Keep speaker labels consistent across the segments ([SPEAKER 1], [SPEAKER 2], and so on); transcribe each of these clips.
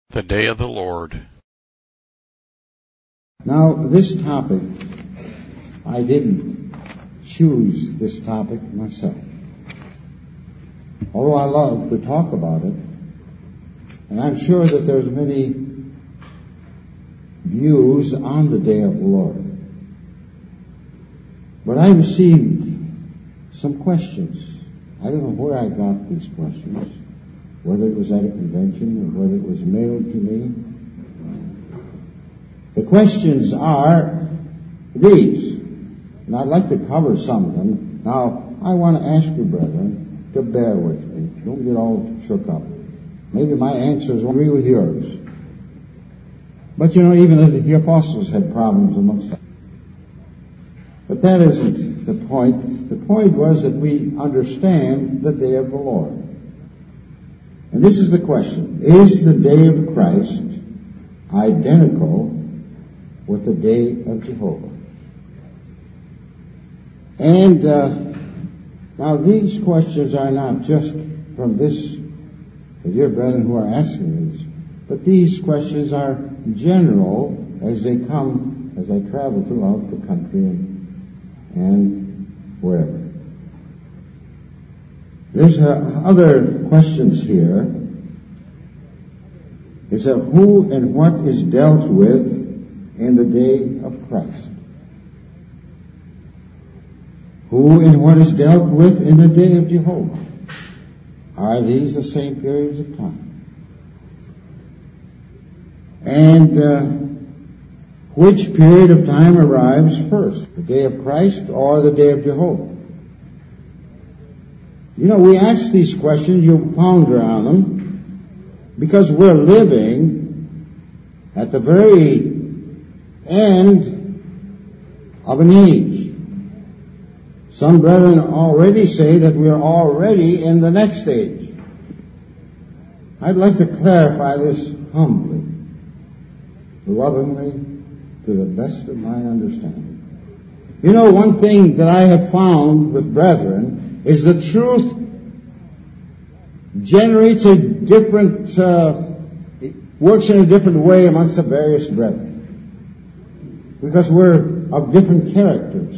[SPEAKER 1] The Day of the Lord.
[SPEAKER 2] Now, this topic, I didn't choose this topic myself. Although I love to talk about it, and I'm sure that there's many views on the Day of the Lord. But I received some questions. I don't know where I got these questions, whether it was at a convention or whether it was mailed to me. The questions are these, and I'd like to cover some of them. Now, I want to ask you, brethren, to bear with me. Don't get all shook up. Maybe my answers will agree with yours. But you know, even the apostles had problems amongst them. But that isn't the point. The point was that we understand the day of the Lord. And this is the question. Is the day of Christ identical with the day of Jehovah? And now these questions are not just from this, the dear brethren who are asking these, but these questions are general as they come, as I travel throughout the country and wherever. There's other questions here. It says, who and what is dealt with in the day of Christ? Who and what is dealt with in the day of Jehovah? Are these the same periods of time? And which period of time arrives first? The day of Christ or the day of Jehovah? You know, we ask these questions, you ponder on them, because we're living at the very end of an age. Some brethren already say that we're already in the next age. I'd like to clarify this humbly, lovingly, to the best of my understanding. You know, one thing that I have found with brethren is the truth generates a different, works in a different way amongst the various brethren. Because we're of different characters.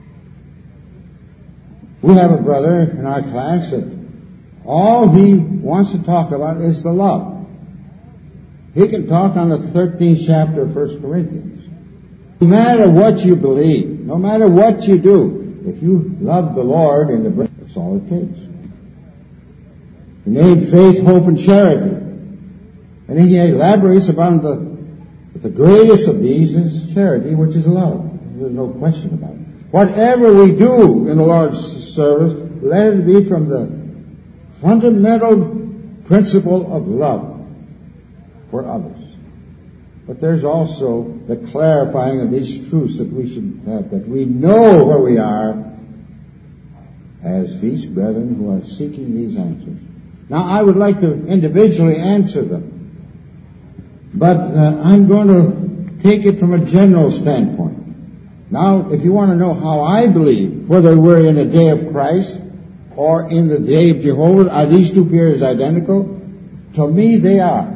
[SPEAKER 2] We have a brother in our class that all he wants to talk about is the love. He can talk on the 13th chapter of 1 Corinthians. No matter what you believe, no matter what you do, if you love the Lord in the breath, that's all it takes. He named faith, hope, and charity. And he elaborates upon the greatest of these is charity, which is love. There's no question about it. Whatever we do in the Lord's service, let it be from the fundamental principle of love for others. But there's also the clarifying of these truths that we should have, that we know where we are as these brethren who are seeking these answers. Now, I would like to individually answer them, but I'm going to take it from a general standpoint. Now, if you want to know how I believe, whether we're in the day of Christ or in the day of Jehovah, are these two periods identical? To me, they are.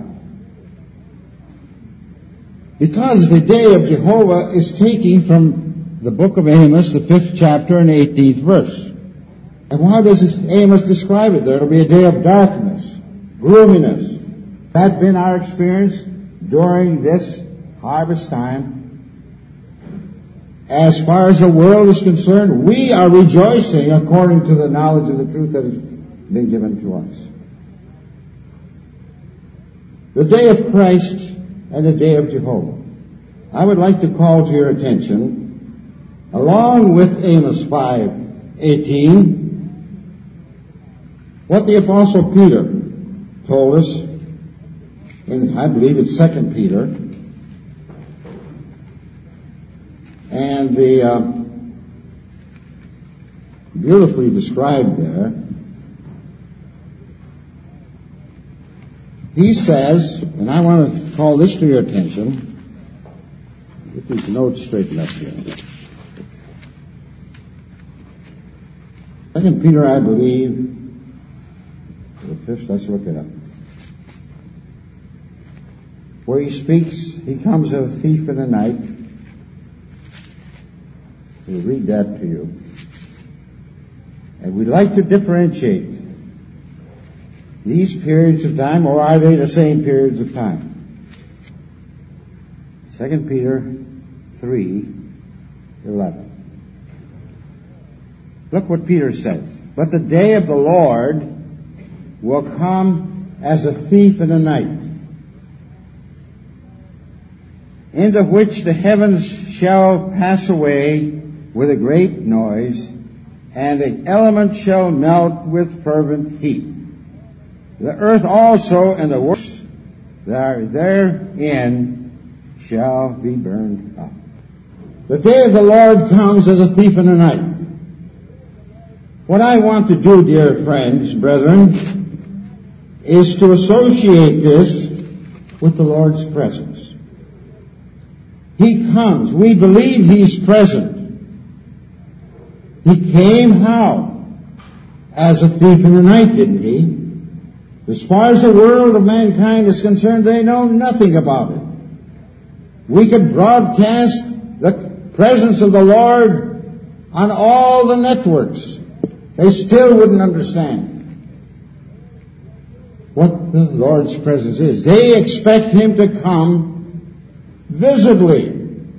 [SPEAKER 2] Because the day of Jehovah is taken from the book of Amos, the 5th chapter and 18th verse. And how does Amos describe it? There will be a day of darkness, gloominess. That's been our experience during this harvest time. As far as the world is concerned, we are rejoicing according to the knowledge of the truth that has been given to us. The day of Christ and the day of Jehovah. I would like to call to your attention, along with Amos 5:18, what the Apostle Peter told us in, I believe it's 2 Peter, and the beautifully described there. He says, and I want to call this to your attention, get these notes straightened up here. 2 Peter, I believe, let's look it up. where he speaks, he comes as a thief in the night. We'll read that to you. And we'd like to differentiate these periods of time, or are they the same periods of time? 2 Peter 3:11. Look what Peter says. But the day of the Lord will come as a thief in the night, into which the heavens shall pass away with a great noise, and the elements shall melt with fervent heat. The earth also and the works that are therein shall be burned up. The day of the Lord comes as a thief in the night. What I want to do, dear friends, brethren, is to associate this with the Lord's presence. He comes. We believe He's present. He came how? As a thief in the night, didn't He? As far as the world of mankind is concerned, they know nothing about it. We could broadcast the presence of the Lord on all the networks. They still wouldn't understand what the Lord's presence is. They expect Him to come visibly.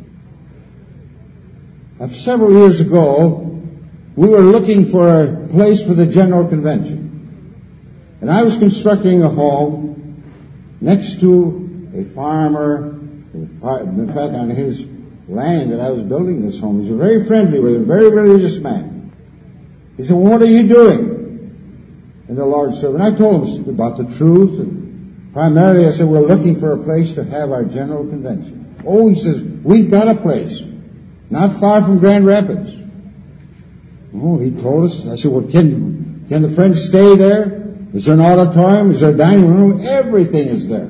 [SPEAKER 2] Several years ago, we were looking for a place for the General Convention. And I was constructing a home next to a farmer. In fact, on his land that I was building this home. He was very friendly with him, very religious man. He said, well, what are you doing? And the Lord said, and I told him about the truth. And primarily I said, we're looking for a place to have our General Convention. Oh, he says, we've got a place. Not far from Grand Rapids. Oh, he told us. I said, well, can the friends stay there? Is there an auditorium? Is there a dining room? Everything is there.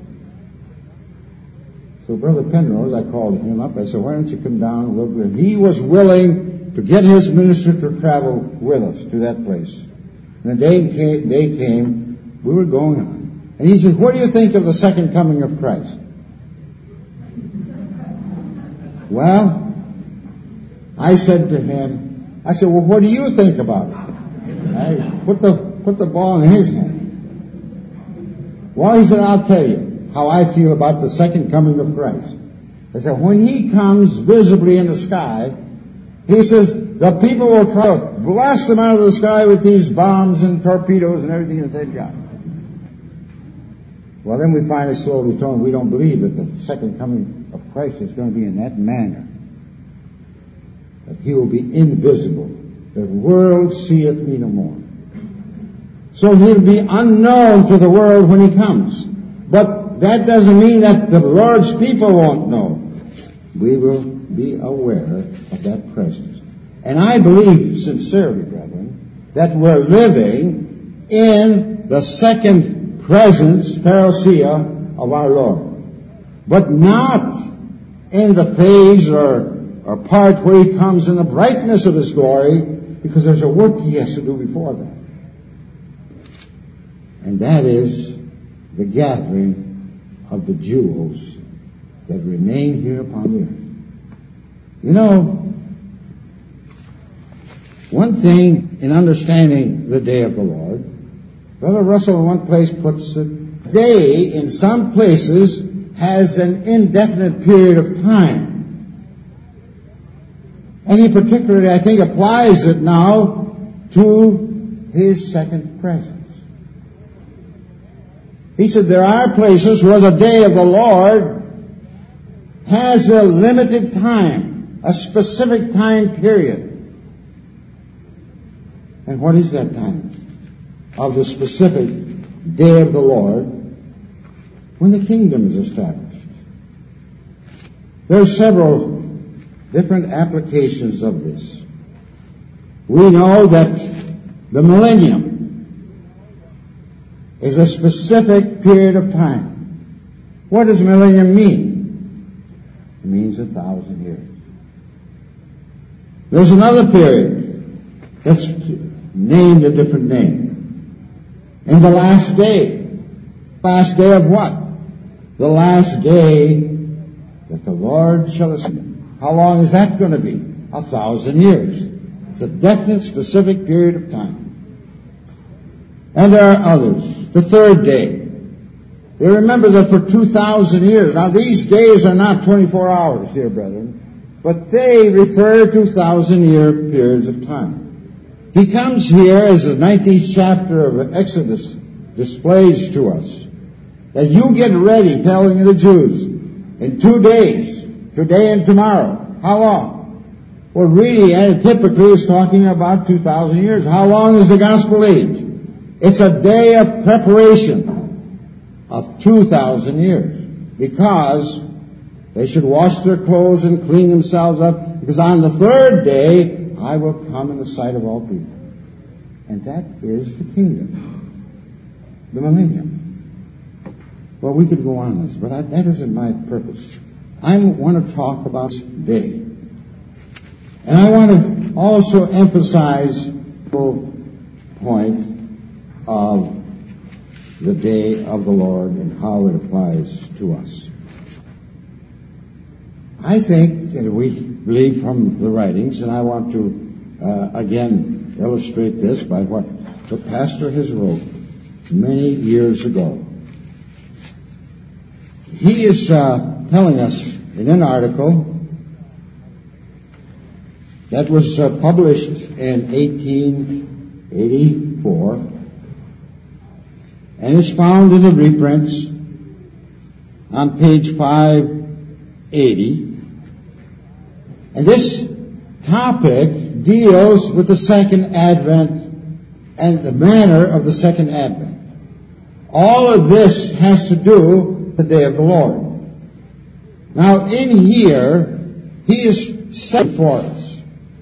[SPEAKER 2] So Brother Penrose, I called him up. I said, why don't you come down? And he was willing to get his minister to travel with us to that place. And the day came, we were going on. And he said, what do you think of the second coming of Christ? Well, I said to him, well, what do you think about it? I put the ball in his hand. Well, he said, I'll tell you how I feel about the second coming of Christ. I said, when He comes visibly in the sky, He says, the people will try to blast Him out of the sky with these bombs and torpedoes and everything that they've got. Well, then we finally slowly told Him we don't believe that the second coming of Christ is going to be in that manner. That He will be invisible. The world seeth me no more. So He'll be unknown to the world when He comes. But that doesn't mean that the Lord's people won't know. We will be aware of that presence. And I believe sincerely, brethren, that we're living in the second presence, parousia, of our Lord. But not in the phase or part where He comes in the brightness of His glory, because there's a work He has to do before that. And that is the gathering of the jewels that remain here upon the earth. You know, one thing in understanding the day of the Lord, Brother Russell in one place puts it, day in some places has an indefinite period of time. And he particularly, I think, applies it now to His second presence. He said there are places where the day of the Lord has a limited time, a specific time period. And what is that time of the specific day of the Lord? When the kingdom is established. There are several different applications of this. We know that the millennium is a specific period of time. What does millennium mean? It means 1,000 years. There's another period that's named a different name. In the last day. Last day of what? the last day that the Lord shall ascend. How long is that going to be? 1,000 years. It's a definite, specific period of time. And there are others. The third day. You remember that for 2,000 years. Now these days are not 24 hours, dear brethren, but they refer to 1,000-year periods of time. He comes here, as the 19th chapter of Exodus displays to us, that you get ready, telling the Jews, in 2 days, today and tomorrow. How long? Well, really, and typically is talking about 2,000 years. How long is the gospel age? It's a day of preparation of 2,000 years, because they should wash their clothes and clean themselves up, because on the third day I will come in the sight of all people. And that is the kingdom, the millennium. Well, we could go on this, but that isn't my purpose. I want to talk about this day. And I want to also emphasize the point of the day of the Lord and how it applies to us. I think, and we believe from the writings, and I want to again illustrate this by what the pastor has wrote many years ago. He is telling us in an article that was published in 1884, and is found in the reprints on page 580. And this topic deals with the second advent and the manner of the second advent. All of this has to do with the day of the Lord. Now, in here, he is set for us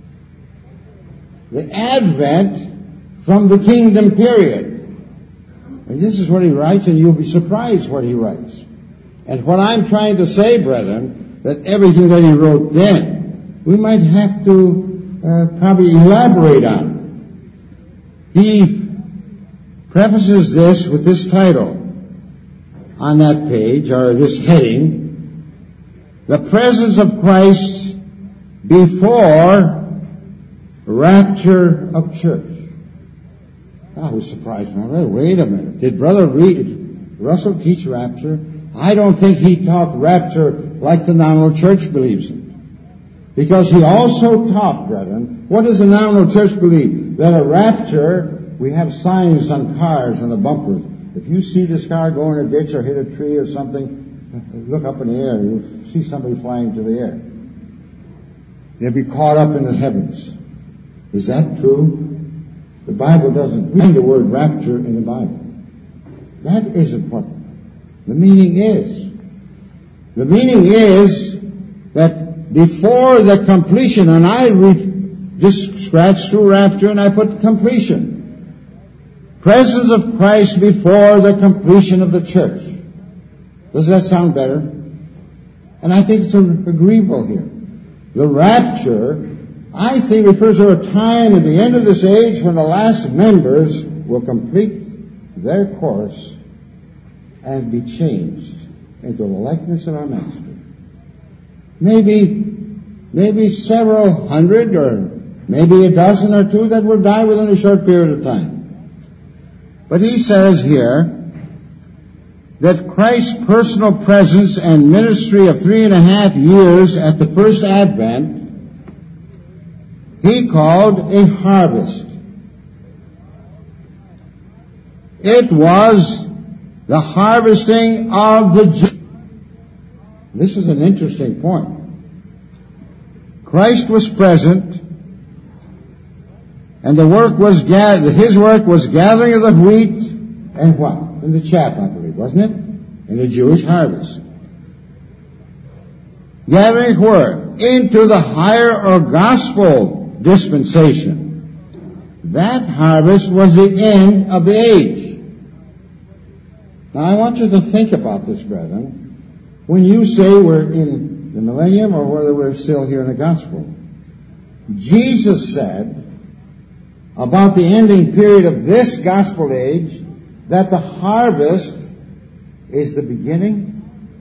[SPEAKER 2] the advent from the kingdom period. And this is what he writes, and you'll be surprised what he writes. And what I'm trying to say, brethren, that everything that he wrote then, we might have to probably elaborate on. He prefaces this with this title on that page, or this heading: The Presence of Christ Before Rapture of Church. I was surprised when I read, wait a minute, did Brother Russell teach rapture? I don't think he taught rapture like the nominal church believes it. Because he also taught, brethren, what does the nominal church believe? That a rapture, we have signs on cars on the bumpers. If you see this car go in a ditch or hit a tree or something, look up in the air, you'll see somebody flying to the air. They'll be caught up in the heavens. Is that true? The Bible doesn't read the word rapture in the Bible. That isn't what the meaning is. The meaning is that before the completion, and I just scratched through rapture and I put completion. Presence of Christ before the completion of the church. Does that sound better? And I think it's agreeable here. The rapture, I think, refers to a time at the end of this age when the last members will complete their course and be changed into the likeness of our Master. Maybe several hundred, or maybe a dozen or two that will die within a short period of time. But he says here that Christ's personal presence and ministry of 3.5 years at the first advent, he called a harvest. It was the harvesting of the Jews. This is an interesting point. Christ was present, and his work was gathering of the wheat and what? In the chaff, I believe, wasn't it? In the Jewish harvest. Gathering where? Into the higher or gospel dispensation. That harvest was the end of the age. Now I want you to think about this, brethren. When you say we're in the millennium or whether we're still here in the gospel, Jesus said about the ending period of this gospel age that the harvest is the beginning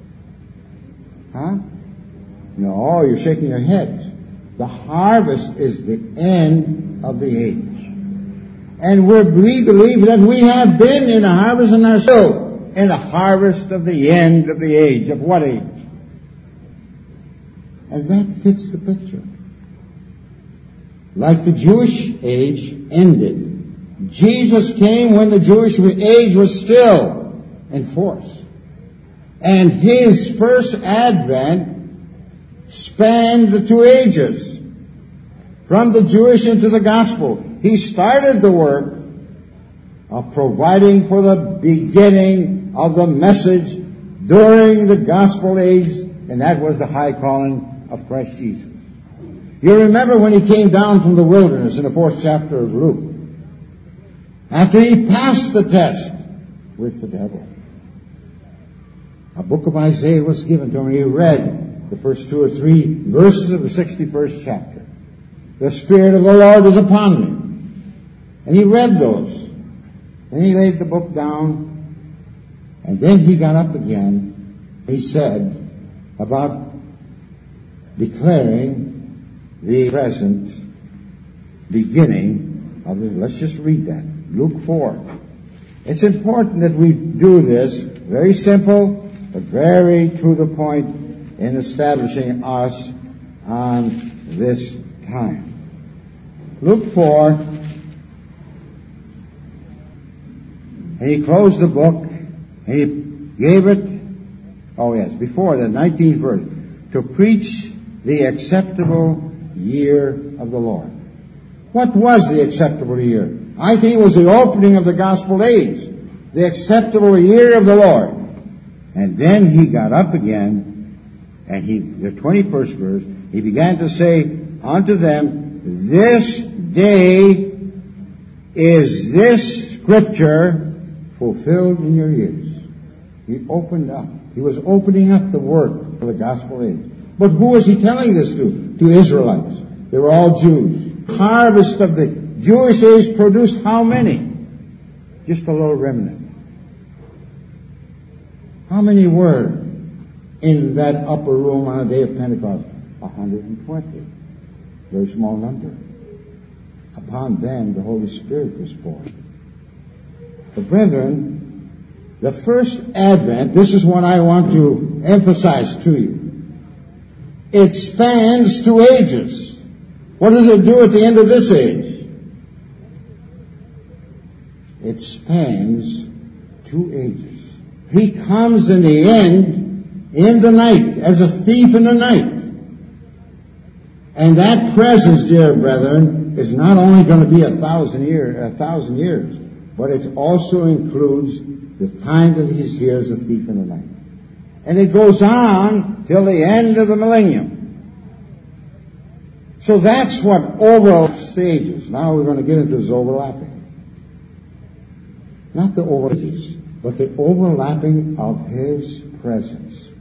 [SPEAKER 2] Huh? No, you're shaking your heads. The harvest is the end of the age. And we believe that we have been in a harvest and are still in the harvest of the end of the age. Of what age? And that fits the picture. Like the Jewish age ended, Jesus came when the Jewish age was still in force. And His first advent spanned the two ages, from the Jewish into the gospel. He started the work of providing for the beginning of the message during the gospel age, and that was the high calling of Christ Jesus. You remember when He came down from the wilderness in the 4th chapter of Luke, after He passed the test with the devil. A book of Isaiah was given to Him. He read the first 2 or 3 verses of the 61st chapter. The Spirit of the Lord is upon me. And He read those. Then He laid the book down. And then He got up again. He said about declaring the present beginning of it. Let's just read that. Luke 4. It's important that we do this. Very simple, but very to the point in establishing us on this time. Luke 4. And He closed the book, and He gave it, before the 19th verse, to preach the acceptable year of the Lord. What was the acceptable year? I think it was the opening of the gospel age, the acceptable year of the Lord. And then He got up again, and the 21st verse, He began to say unto them, this day is this scripture fulfilled in your ears. He opened up. He was opening up the work for the gospel age. But who was He telling this to? To Israelites. They were all Jews. Harvest of the Jewish age produced how many? Just a little remnant. How many were in that upper room on the day of Pentecost? 120. Very small number. Upon them the Holy Spirit was poured. But brethren, the first advent, this is what I want to emphasize to you. It spans 2 ages. What does it do at the end of this age? It spans 2 ages. He comes in the end, in the night, as a thief in the night. And that presence, dear brethren, is not only going to be 1,000 years, but it also includes the time that He's here as a thief in the night. And it goes on till the end of the millennium. So that's what overlaps the ages. Now we're going to get into this overlapping. Not the overages, but the overlapping of His presence.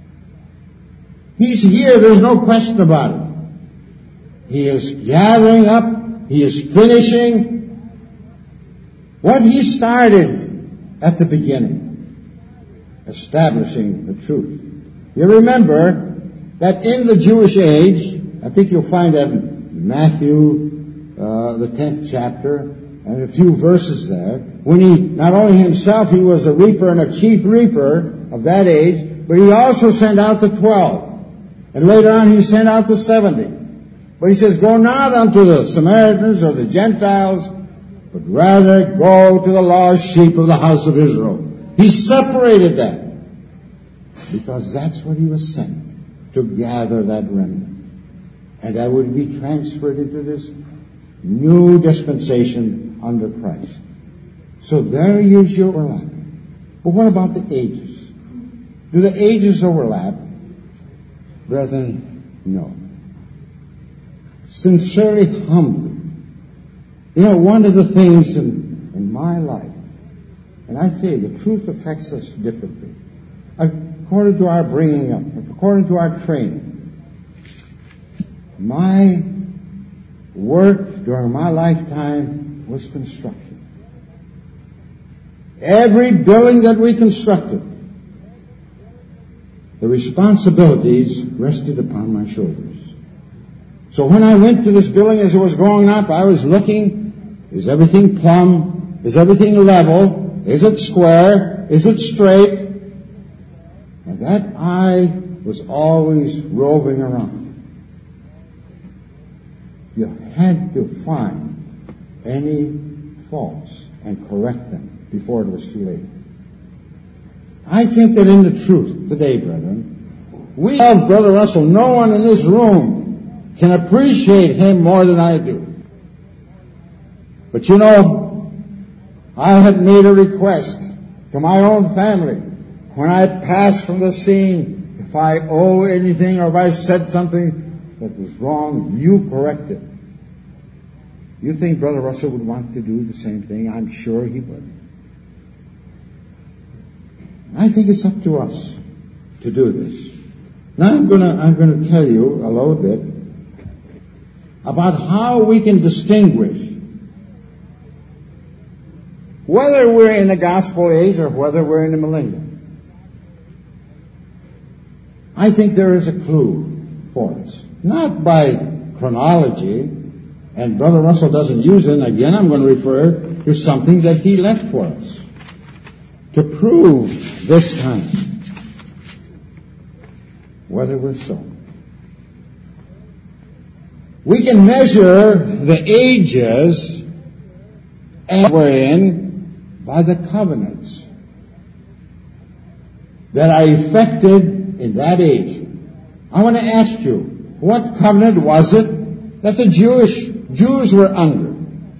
[SPEAKER 2] He's here, there's no question about it. He is gathering up, He is finishing what He started at the beginning, establishing the truth. You remember that in the Jewish age, I think you'll find that in Matthew, the 10th chapter, and a few verses there, when He, not only Himself, He was a reaper and a chief reaper of that age, but He also sent out the 12. And later on He sent out the 70. But He says, go not unto the Samaritans or the Gentiles, but rather go to the lost sheep of the house of Israel. He separated that, because that's what He was sent, to gather that remnant. And that would be transferred into this new dispensation under Christ. So there is your overlap. But what about the ages? Do the ages overlap? Brethren, no. Sincerely, humbly. You know, one of the things in my life, and I say the truth affects us differently, according to our bringing up, according to our training. My work during my lifetime was construction. Every building that we constructed the responsibilities rested upon my shoulders. So when I went to this building as it was going up, I was looking, is everything plumb? Is everything level? Is it square? Is it straight? And that eye was always roving around. You had to find any faults and correct them before it was too late. I think that in the truth today, brethren, we love Brother Russell. No one in this room can appreciate him more than I do. But you know, I had made a request to my own family. When I passed from the scene, if I owe anything or if I said something that was wrong, you correct it. You think Brother Russell would want to do the same thing? I'm sure he would. I think it's up to us to do this. Now I'm going to tell you a little bit about how we can distinguish whether we're in the gospel age or whether we're in the millennium. I think there is a clue for us. Not by chronology, and Brother Russell doesn't use it. And again, I'm going to refer to something that he left for us to prove this time whether we're so. We can measure the ages and we're in by the covenants that are effected in that age. I want to ask you, what covenant was it that the Jews were under?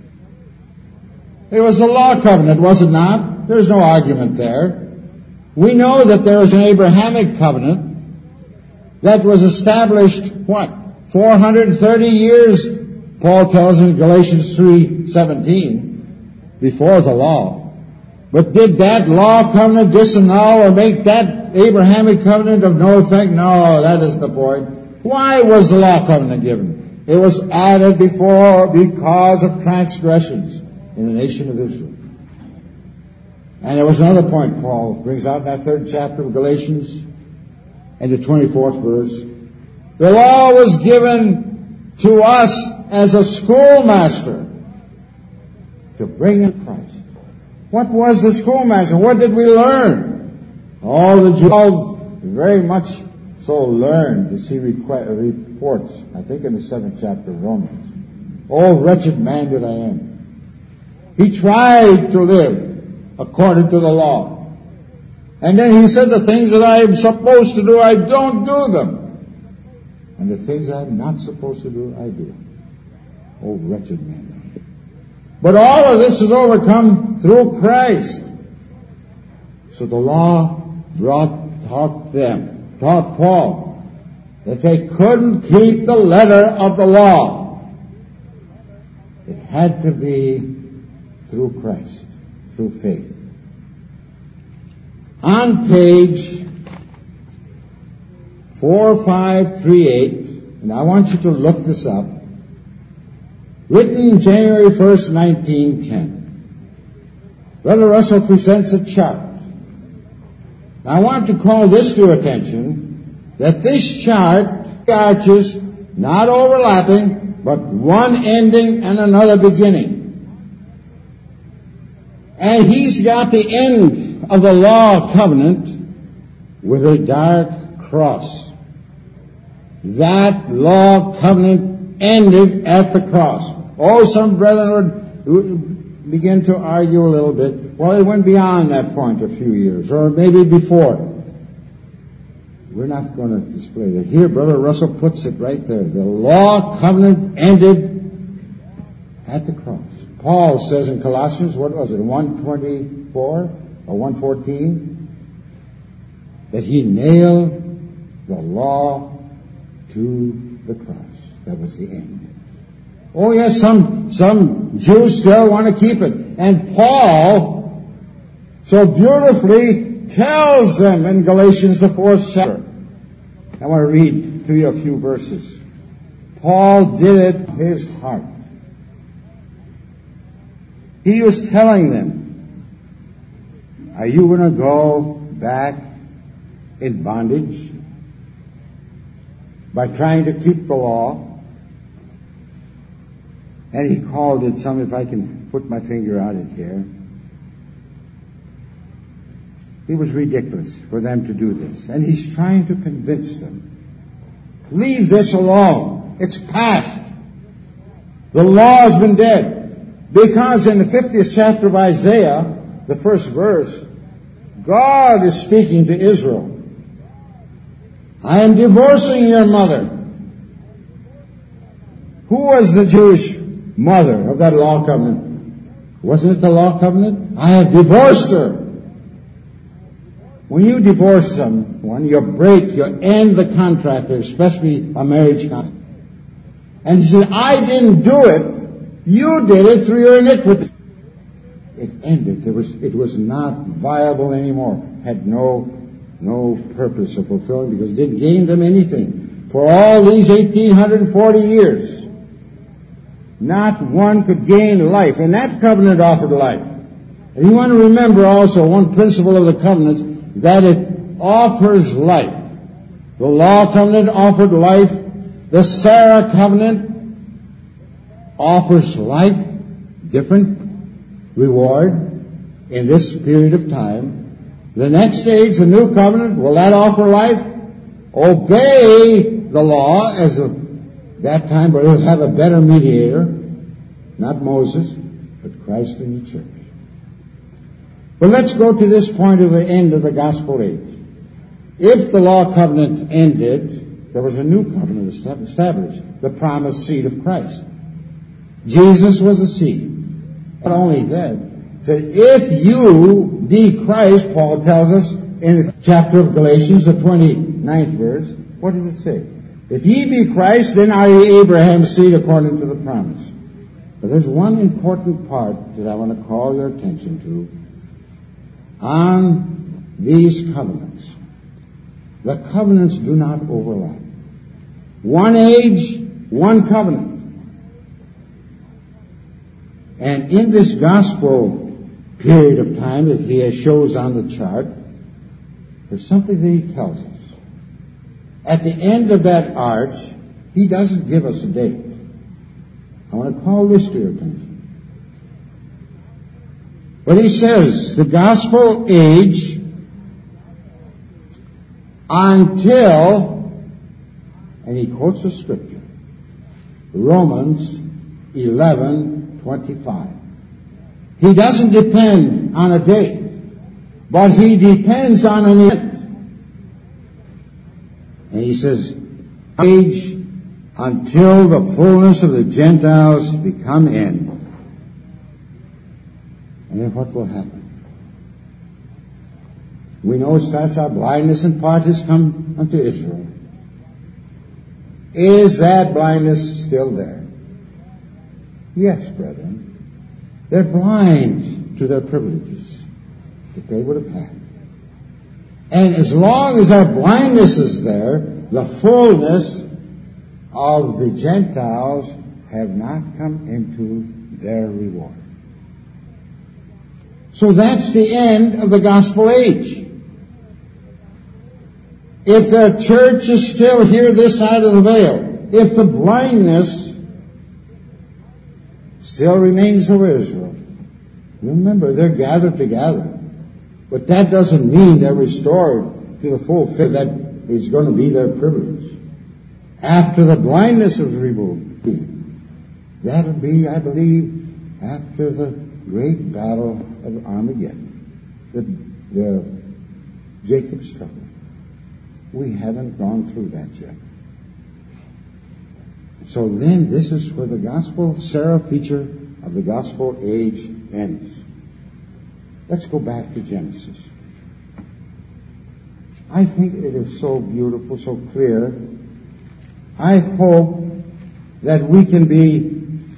[SPEAKER 2] It was the law covenant, was it not? There's no argument there. We know that there was an Abrahamic covenant that was established, 430 years, Paul tells in Galatians 3:17, before the law. But did that law covenant disannul or make that Abrahamic covenant of no effect? No, that is the point. Why was the law covenant given? It was added because of transgressions in the nation of Israel. And there was another point Paul brings out in that 3rd chapter of Galatians and the 24th verse. The law was given to us as a schoolmaster to bring in Christ. What was the schoolmaster? What did we learn? All the Jews very much so learned to see reports, I think in the 7th chapter of Romans. Oh, wretched man that I am. He tried to live according to the law. And then he said, the things that I am supposed to do, I don't do them. And the things I'm not supposed to do, I do. Oh, wretched man. But all of this is overcome through Christ. So the law taught Paul that they couldn't keep the letter of the law. It had to be through Christ, through faith. On page 4538, and I want you to look this up, written January 1st, 1910, Brother Russell presents a chart. Now, I want to call this to attention, that this chart, arches, not overlapping, but one ending and another beginning. And he's got the end of the law covenant with a dark cross. That law covenant ended at the cross. Oh, some brethren would begin to argue a little bit. Well, it went beyond that point a few years, or maybe before. We're not going to display that. Here, Brother Russell puts it right there. The law covenant ended at the cross. Paul says in Colossians, what was it, 1:24 or 1:14? That he nailed the law to the cross. That was the end. Oh yes, some Jews still want to keep it. And Paul so beautifully tells them in Galatians the 4th chapter. I want to read to you a few verses. Paul did it his heart. He was telling them, are you going to go back in bondage by trying to keep the law. And he called it some, if I can put my finger on it here, it was ridiculous for them to do this. And he's trying to convince them. Leave this alone. It's past. The law has been dead. Because in the 50th chapter of Isaiah, the first verse, God is speaking to Israel. I am divorcing your mother. Who was the Jewish mother of that law covenant? Wasn't it the law covenant? I have divorced her. When you divorce someone, you end the contract, especially a marriage contract. And he said, I didn't do it. You did it through your iniquity. It ended. It was not viable anymore. Had no purpose of fulfilling because it didn't gain them anything. For all these 1,840 years, not one could gain life. And that covenant offered life. And you want to remember also one principle of the covenant, that it offers life. The law covenant offered life. The Sarah covenant offers life, different reward in this period of time. The next stage, the new covenant, will that offer life? Obey the law as of that time, but it'll have a better mediator, not Moses, but Christ in the church. But let's go to this point of the end of the gospel age. If the law covenant ended, there was a new covenant established, the promised seed of Christ. Jesus was the seed. Not only that, said, if you be Christ, Paul tells us in the chapter of Galatians, the 29th verse, what does it say? If ye be Christ, then are ye Abraham's seed according to the promise. But there's one important part that I want to call your attention to. On these covenants, the covenants do not overlap. One age, one covenant. And in this gospel period of time that he shows on the chart, there's something that he tells us. At the end of that arch, he doesn't give us a date. I want to call this to your attention. But he says, the gospel age until, and he quotes a scripture, Romans 11:25. He doesn't depend on a date, but he depends on an event. And he says, age until the fullness of the Gentiles become in. And then what will happen? We know it starts out, blindness in part has come unto Israel. Is that blindness still there? Yes, brethren. They're blind to their privileges that they would have had. And as long as that blindness is there, the fullness of the Gentiles have not come into their reward. So that's the end of the gospel age. If their church is still here this side of the veil, if the blindness still remains over Israel, remember, they're gathered together. But that doesn't mean they're restored to the full fit that is going to be their privilege. After the blindness is removed, that'll be, I believe, after the great battle of Armageddon, the Jacob's trouble. We haven't gone through that yet. So then this is where the gospel Sarah feature of the gospel age ends. Let's go back to Genesis. I think it is so beautiful, so clear. I hope that we can be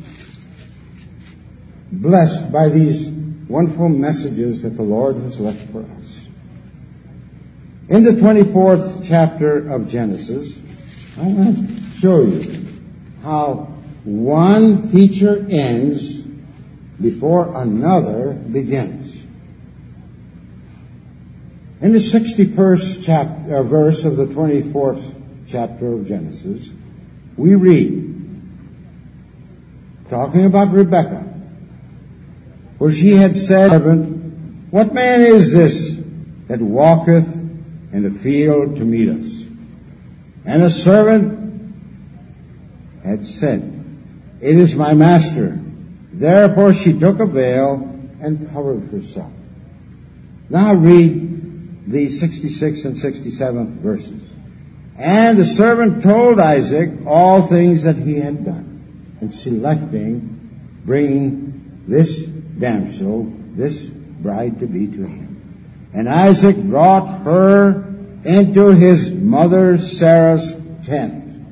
[SPEAKER 2] blessed by these wonderful messages that the Lord has left for us. In the 24th chapter of Genesis, I want to show you how one feature ends before another begins. In the 61st verse of the 24th chapter of Genesis, we read, talking about Rebekah, for she had said, servant, what man is this that walketh in the field to meet us? And the servant had said, it is my master. Therefore she took a veil and covered herself. Now read the 66th and 67th verses. And the servant told Isaac all things that he had done, in selecting, bringing this damsel, this bride to be to him. And Isaac brought her into his mother Sarah's tent,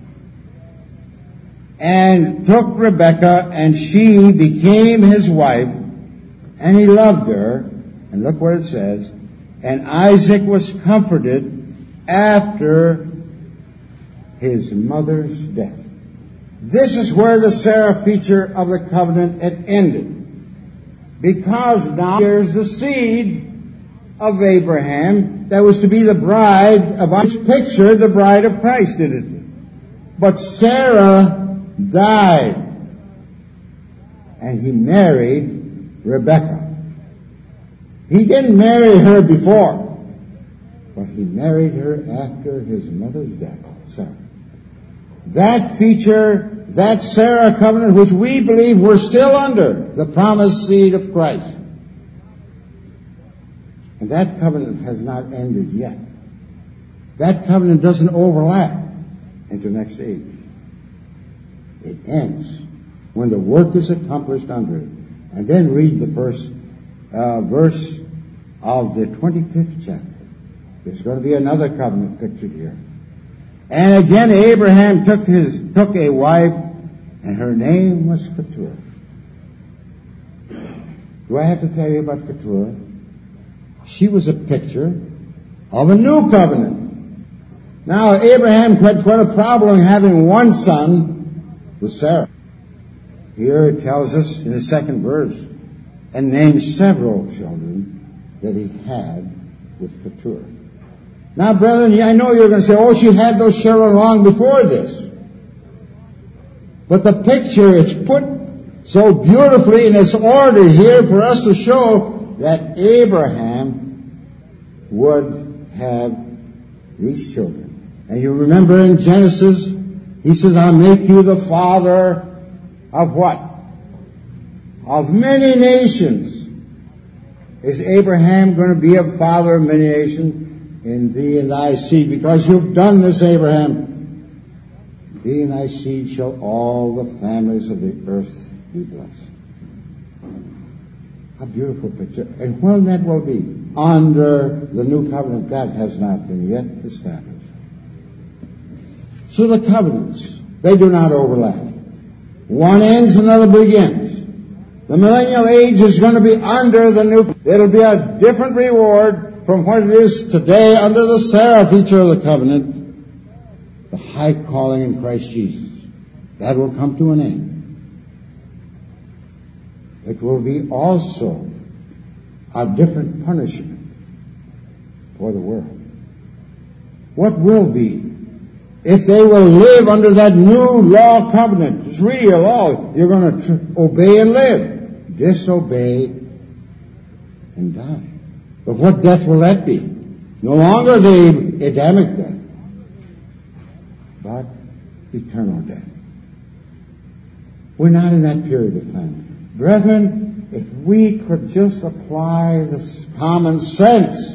[SPEAKER 2] and took Rebekah, and she became his wife, and he loved her. And look what it says, and Isaac was comforted after his mother's death. This is where the Sarah feature of the covenant had ended. Because now here's the seed of Abraham that was to be the bride of which picture the bride of Christ, did it? But Sarah died, and he married Rebekah. He didn't marry her before, but he married her after his mother's death, Sarah. That feature, that Sarah covenant, which we believe we're still under, the promised seed of Christ. And that covenant has not ended yet. That covenant doesn't overlap into the next age. It ends when the work is accomplished under it. And then read the first verse of the 25th chapter. There's going to be another covenant pictured here. And again Abraham took a wife, and her name was Keturah. Do I have to tell you about Keturah? She was a picture of a new covenant. Now Abraham had quite a problem having one son with Sarah. Here it tells us in the second verse, and names several children that he had with Keturah. Now, brethren, I know you're going to say, oh, she had those children long before this. But the picture, it's put so beautifully in its order here for us to show that Abraham would have these children. And you remember in Genesis, he says, I'll make you the father of what? Of many nations. Is Abraham going to be a father of many nations? In thee and thy seed, because you've done this, Abraham. In thee and thy seed shall all the families of the earth be blessed. A beautiful picture. And when that will be? Under the new covenant, that has not been yet established. So the covenants, they do not overlap. One ends, another begins. The millennial age is going to be under the new. It'll be a different reward from what it is today under the Sarah feature of the covenant, the high calling in Christ Jesus. That will come to an end. It will be also a different punishment for the world. What will be if they will live under that new law covenant? It's really a law. You're going to obey and live. Disobey and die. But what death will that be? No longer the Adamic death, but eternal death. We're not in that period of time. Brethren, if we could just apply this common sense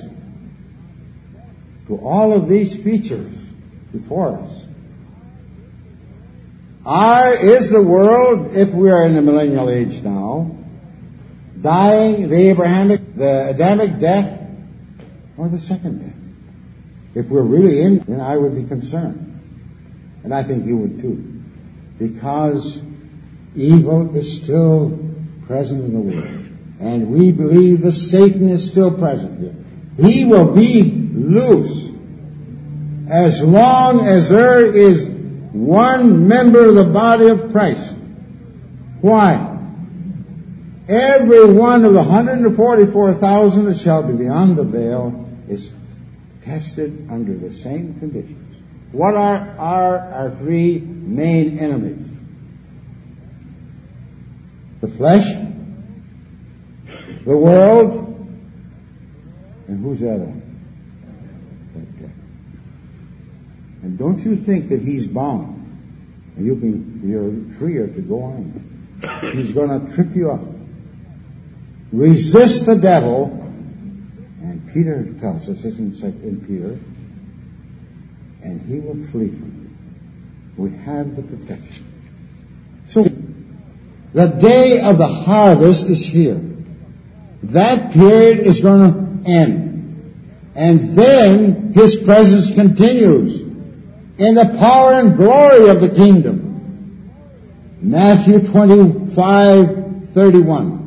[SPEAKER 2] to all of these features before us. Is the world, if we are in the millennial age now, dying the Adamic death, or the second death? If we're really in, then I would be concerned. And I think you would too. Because evil is still present in the world. And we believe that Satan is still present here. He will be loose as long as there is one member of the body of Christ. Why? Every one of the 144,000 that shall be beyond the veil is tested under the same conditions. What are our three main enemies? The flesh, the world, and who's the other one? And don't you think that he's bound, and you're freer to go on. He's going to trip you up. Resist the devil, and Peter tells us this in Peter, and he will flee from you. We have the protection. So, the day of the harvest is here. That period is going to end. And then His presence continues in the power and glory of the kingdom. Matthew 25:31.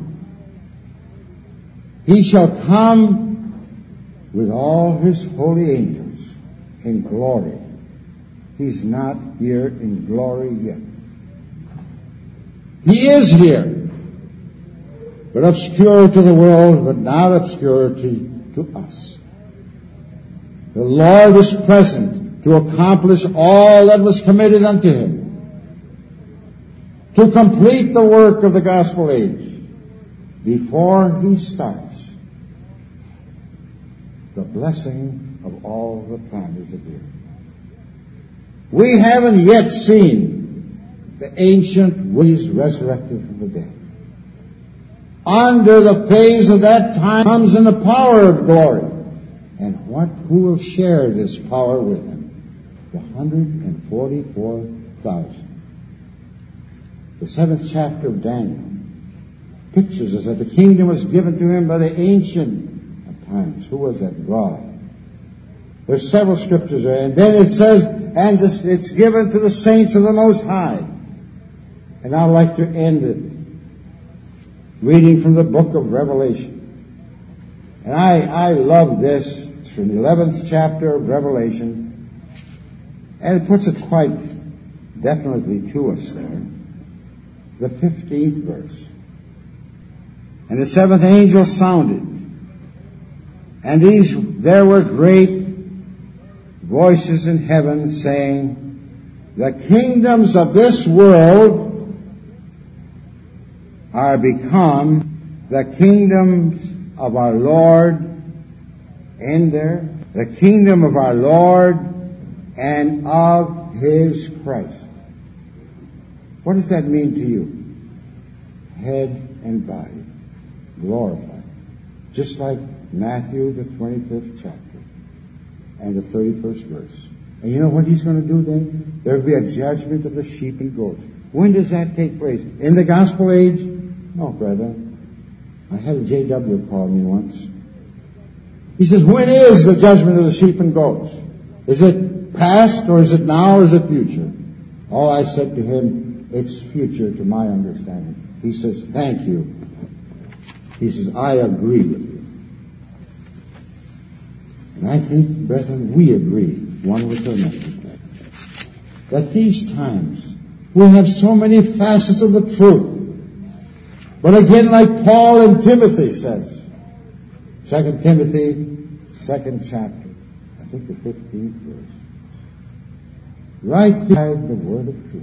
[SPEAKER 2] He shall come with all His holy angels in glory. He's not here in glory yet. He is here, but obscure to the world, but not obscure to us. The Lord is present to accomplish all that was committed unto Him, to complete the work of the gospel age before He starts the blessing of all the families of the earth. We haven't yet seen the ancient ways resurrected from the dead. Under the phase of that time comes in the power of glory. And who will share this power with Him? The 144,000. The 7th chapter of Daniel pictures us that the kingdom was given to him by the ancient of times. Who was that? God. There's several scriptures there. And then it says, and it's given to the saints of the Most High. And I'd like to end it reading from the book of Revelation. And I love this. It's from the 11th chapter of Revelation. And it puts it quite definitely to us there. The 15th verse. And the 7th angel sounded. And there were great voices in heaven saying, the kingdoms of this world are become the kingdoms of our Lord, the kingdom of our Lord and of His Christ. What does that mean to you? Head and body, glorified. Just like Matthew, the 25th chapter, and the 31st verse. And you know what He's going to do then? There will be a judgment of the sheep and goats. When does that take place? In the gospel age? No, brother. I had a J.W. call me once. He says, when is the judgment of the sheep and goats? Is it past, or is it now, or is it future? All I said to him, it's future to my understanding. He says, thank you. He says, I agree with you. And I think, brethren, we agree, one with another, that these times we have so many facets of the truth. But again, like Paul and Timothy says, 2 Timothy, 2nd chapter, I think the 15th verse, right beside the word of truth.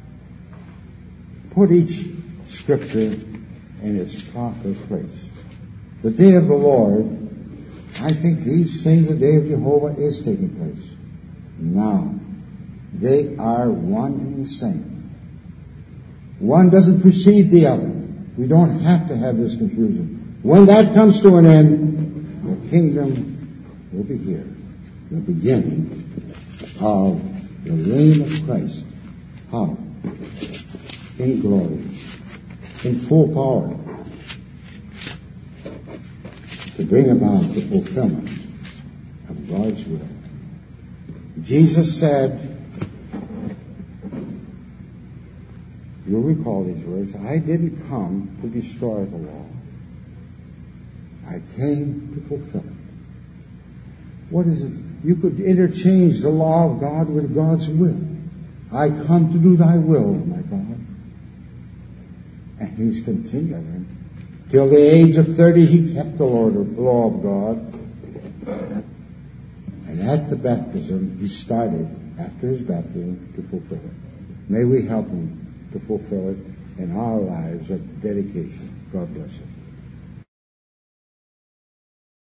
[SPEAKER 2] Put each scripture in its proper place. The day of the Lord, I think these things, the day of Jehovah is taking place. Now, they are one and the same. One doesn't precede the other. We don't have to have this confusion. When that comes to an end, the kingdom will be here. The beginning of the reign of Christ. How? In glory. In full power. To bring about the fulfillment of God's will. Jesus said, you'll recall these words, I didn't come to destroy the law. I came to fulfill it. What is it? You could interchange the law of God with God's will. I come to do thy will, my God. And He's continuing. Till the age of 30, He kept the law of God. at the baptism, he started, after his baptism, to fulfill it. May we help him to fulfill it in our lives of dedication. God bless us.